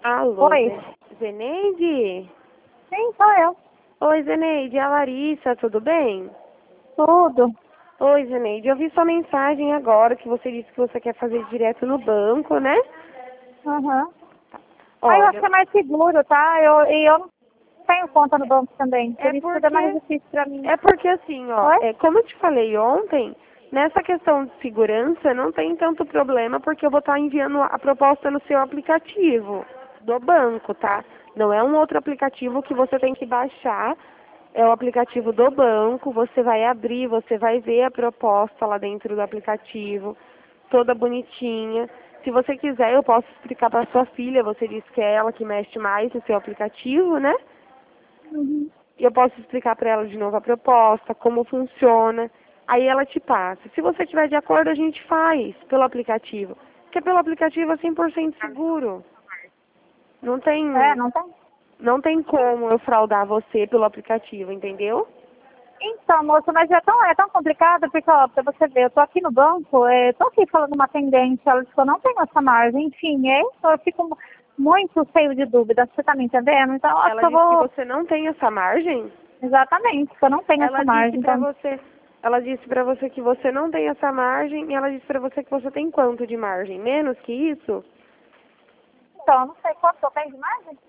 Alô, Oi. Zeneide? Sim, sou eu. Oi, Zeneide, é a Larissa, tudo bem? Tudo. Oi, Zeneide, eu vi sua mensagem agora que você disse que você quer fazer direto no banco, né? Uhum. Aí eu acho Olha, que é mais seguro, tá? Eu não tenho conta no banco também. é Por isso tudo é mais porque, difícil pra mim. é porque assim, ó, Oi? como eu te falei ontem, nessa questão de segurança não tem tanto problema porque eu vou estar enviando a proposta no seu aplicativo do banco, tá? Não é um outro aplicativo que você tem que baixar. É o aplicativo do banco, você vai abrir, você vai ver a proposta lá dentro do aplicativo, toda bonitinha. Se você quiser, eu posso explicar para sua filha, você disse que é ela que mexe mais no seu aplicativo, né? Uhum. E eu posso explicar para ela de novo a proposta, como funciona. Aí ela te passa. Se você estiver de acordo, a gente faz pelo aplicativo. Porque pelo aplicativo é 100% seguro. Não tem, É, não tem? não tem como eu fraudar você pelo aplicativo, entendeu? Então, moça, mas é tão complicado, porque, ó, pra você ver, eu tô aqui no banco, tô aqui falando com uma atendente, ela disse que eu não tenho essa margem, enfim, eu fico muito cheio de dúvidas, você tá me entendendo? Então, eu acho Ela que eu disse que vou, você não tem essa margem? exatamente, que eu não tenho essa Ela disse margem, pra então, você, ela disse para você que você não tem essa margem e ela disse pra você que você tem quanto de margem? Menos que isso? eu não sei quanto eu tenho de margem.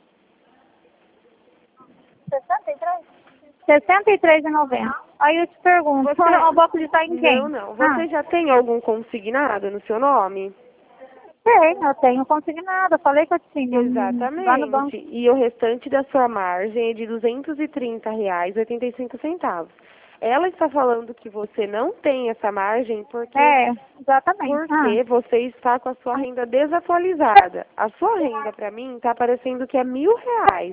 63? 63,90. Aí eu te pergunto, Você eu vou acreditar em não, quem? não. Ah, Você já tem algum consignado no seu nome? eu tenho consignado, eu falei que eu tinha lá no Exatamente. banco. E o restante da sua margem é de R$ 230,85. Ela está falando que você não tem essa margem É, exatamente. porque você está com a sua renda desatualizada. A sua renda, para mim, está parecendo que é R$ 1.000,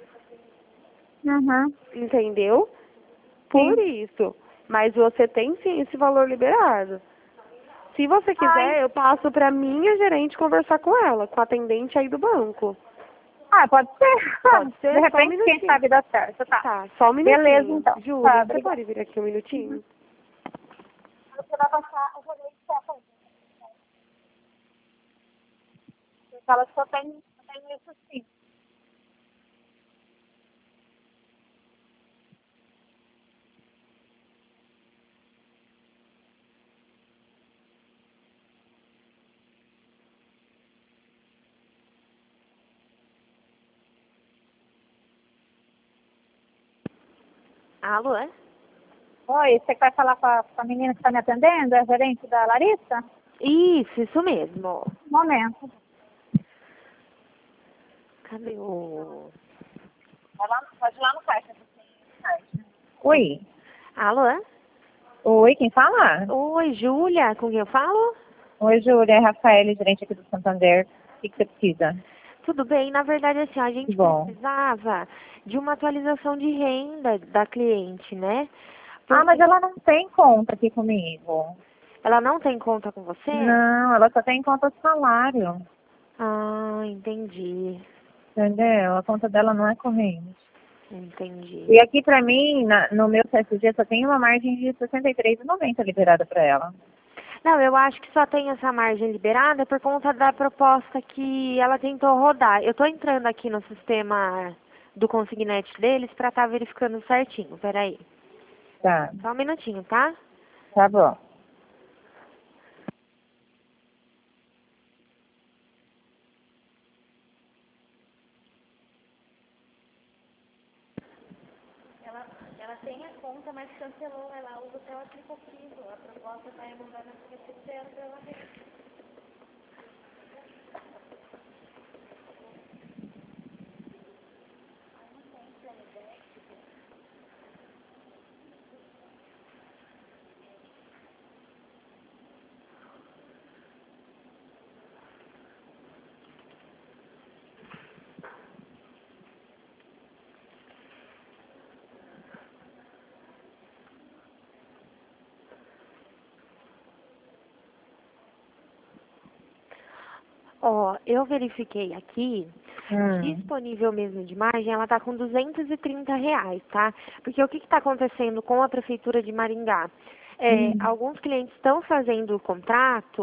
Uhum, entendeu? Por sim. isso. Mas você tem sim esse valor liberado. Se você Ai, quiser, eu passo para minha gerente conversar com ela, com a atendente aí do banco. pode ser. Pode De ser? Só um repente, quem minutinho. sabe dá certo, tá. Tá, só um Beleza, minutinho. então. Tá, Júlia, você obrigada. pode vir aqui um minutinho? Você vai passar, eu vou deixar pra você. Porque ela só tem isso sim. Alô, é? Oi, você vai falar com a menina que está me atendendo? É a gerente da Larissa? Isso mesmo. Um momento. Cadê o... Pode ir lá no caixa. Oi. Alô, é? Oi, quem fala? Oi, Júlia, com quem eu falo? Oi, Júlia, é Rafael, gerente aqui do Santander. O que você precisa? Tudo bem, na verdade, assim, a Que gente bom. precisava de uma atualização de renda da cliente, né? Ah, mas Porque ela não tem conta aqui comigo. ela não tem conta com você? Não, ela só tem conta de salário. Ah, entendi, Entendeu? A conta dela não é corrente. entendi. E aqui pra mim, no meu CSG, só tem uma margem de 63,90 liberada pra ela. Não, eu acho que só tem essa margem liberada por conta da proposta que ela tentou rodar. Eu tô entrando aqui no sistema do consignete deles pra estar verificando certinho. Peraí. Tá, Só um minutinho, tá? tá bom. Ela tem a conta, mas cancelou. Ela usa até o aplicativo. A proposta vai mandar na sexta-feira pra ela ver. Ó, eu verifiquei aqui, disponível mesmo de margem, ela tá com R$ 230, tá? Porque o que está acontecendo com a Prefeitura de Maringá? Hum. Alguns clientes estão fazendo o contrato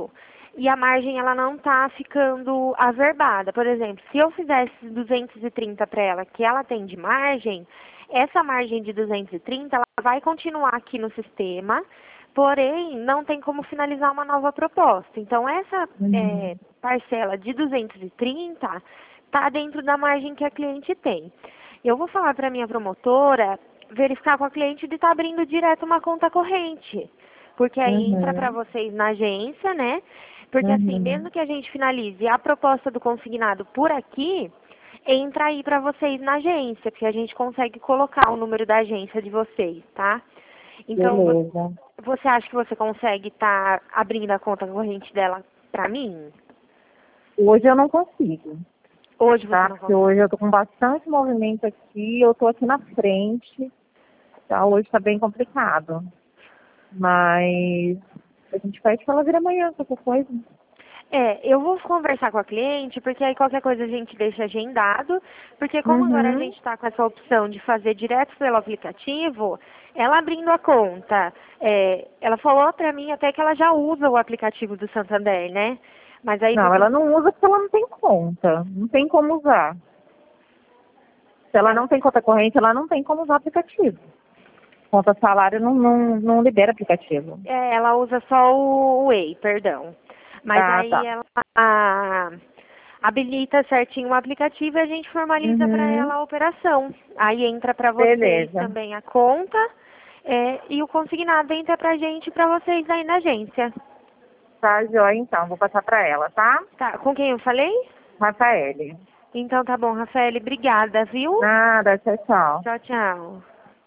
e a margem ela não está ficando averbada. Por exemplo, se eu fizesse 230 para ela, que ela tem de margem, essa margem de 230 ela vai continuar aqui no sistema, porém não tem como finalizar uma nova proposta. Então essa parcela de 230 está dentro da margem que a cliente tem. Eu vou falar para a minha promotora verificar com a cliente de estar abrindo direto uma conta corrente. Porque aí entra para vocês na agência, né? Porque assim, mesmo que a gente finalize a proposta do consignado por aqui, entra aí para vocês na agência, porque a gente consegue colocar o número da agência de vocês, tá? Então, Beleza. você acha que você consegue estar abrindo a conta corrente dela para mim? Hoje eu não consigo, Hoje você tá? não Porque consegue. hoje eu tô com bastante movimento aqui, eu tô aqui na frente, tá? Hoje tá bem complicado. Mas a gente pede pra ela vir amanhã, qualquer coisa. Eu vou conversar com a cliente, porque aí qualquer coisa a gente deixa agendado, porque como agora a gente está com essa opção de fazer direto pelo aplicativo, ela abrindo a conta, ela falou pra mim até que ela já usa o aplicativo do Santander, né? Mas aí Não, ela não usa porque ela não tem conta. Não tem como usar. Se ela não tem conta corrente, ela não tem como usar o aplicativo. Conta salário não libera aplicativo. ela usa só o Way, perdão. Mas Ah, aí tá. ela habilita certinho o aplicativo e a gente formaliza para ela a operação. Aí entra para vocês Beleza. também a conta e o consignado entra para a gente para vocês aí na agência. Tá, joia, então. Vou passar pra ela, tá? Tá, com quem eu falei? Rafaele. Então tá bom, Rafael, obrigada, viu? Nada, tchau, tchau. Tchau, tchau.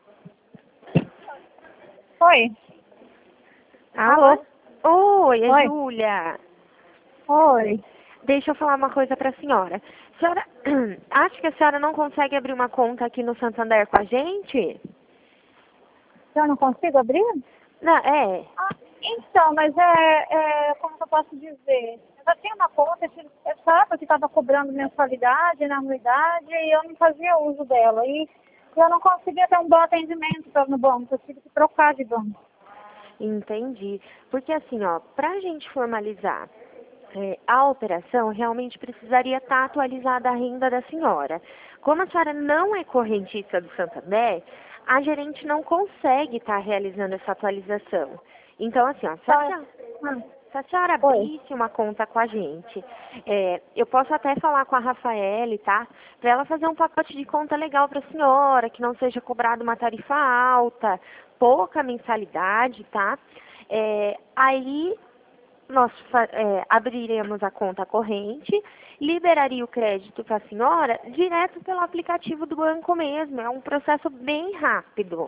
Oi. Alô? Oi, é Oi. Júlia. Oi. Deixa eu falar uma coisa para a senhora. A senhora acha que a senhora não consegue abrir uma conta aqui no Santander com a gente? Eu não consigo abrir? Não, Ah, então, mas como que eu posso dizer? Eu já tinha uma conta, sabe, que estava cobrando mensalidade, na anuidade, e eu não fazia uso dela. E eu não conseguia ter um bom atendimento no banco, eu tive que trocar de banco. Entendi. Porque assim, ó, para a gente formalizar a operação, realmente precisaria estar atualizada a renda da senhora. Como a senhora não é correntista do Santander, a gerente não consegue estar realizando essa atualização. Então, assim, ó, se a senhora abrisse uma conta com a gente, eu posso até falar com a Rafaele, tá? Para ela fazer um pacote de conta legal para a senhora, que não seja cobrado uma tarifa alta, pouca mensalidade, tá? Aí nós abriremos a conta corrente, liberaria o crédito para a senhora direto pelo aplicativo do banco mesmo. É um processo bem rápido.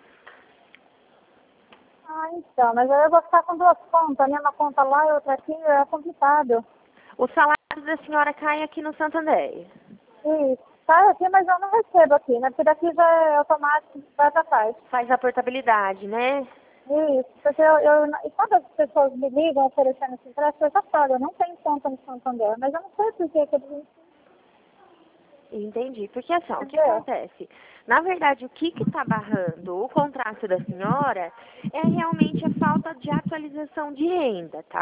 Ah, então, mas aí eu vou ficar com duas contas, né? Uma conta lá e outra aqui, é complicado. O salário da senhora cai aqui no Santander. Isso, tá aqui, mas eu não recebo aqui, né? Porque daqui já é automático, vai pra trás. Faz a portabilidade, né? Isso, porque e quando as pessoas me ligam oferecendo esse empréstimo, eu já falo, eu não tenho conta no Santander, mas eu não sei por que eles... Entendi. Porque assim, ó, o que acontece? Na verdade, o que está barrando o contrato da senhora é realmente a falta de atualização de renda, tá?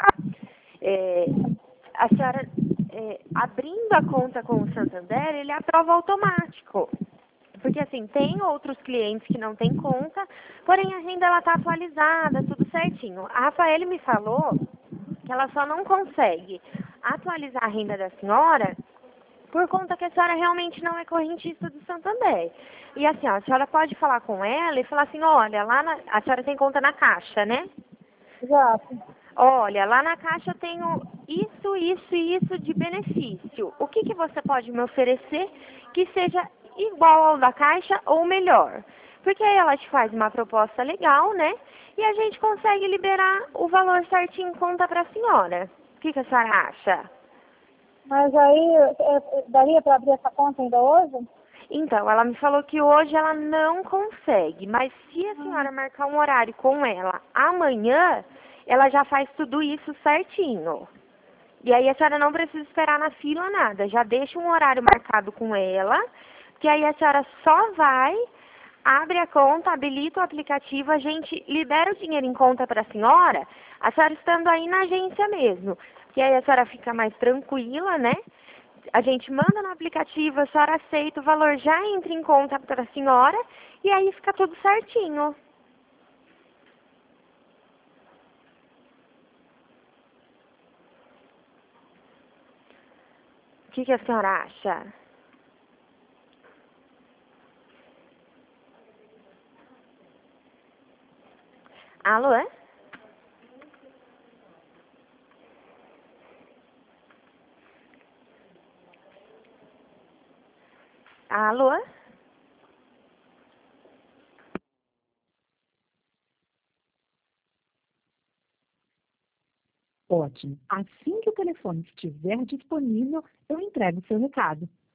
A senhora, abrindo a conta com o Santander, ele aprova automático. Porque assim, tem outros clientes que não têm conta, porém a renda ela está atualizada, tudo certinho. A Rafaele me falou que ela só não consegue atualizar a renda da senhora por conta que a senhora realmente não é correntista do Santander. E assim, ó, a senhora pode falar com ela e falar assim, olha, a senhora tem conta na Caixa, né? Exato. Olha, lá na Caixa eu tenho isso, isso e isso de benefício. O que você pode me oferecer que seja igual ao da Caixa ou melhor? Porque aí ela te faz uma proposta legal, né? E a gente consegue liberar o valor certinho em conta para a senhora. O que a senhora acha? Mas aí, daria para abrir essa conta ainda hoje? Então, ela me falou que hoje ela não consegue, mas se a senhora marcar um horário com ela amanhã, ela já faz tudo isso certinho. E aí a senhora não precisa esperar na fila nada, já deixa um horário marcado com ela, que aí a senhora só vai, abre a conta, habilita o aplicativo, a gente libera o dinheiro em conta para a senhora estando aí na agência mesmo. E aí a senhora fica mais tranquila, né? A gente manda no aplicativo, a senhora aceita, o valor já entra em conta para a senhora e aí fica tudo certinho. O que a senhora acha? Alô? Alô? Ótimo. Assim que o telefone estiver disponível, eu entrego o seu recado.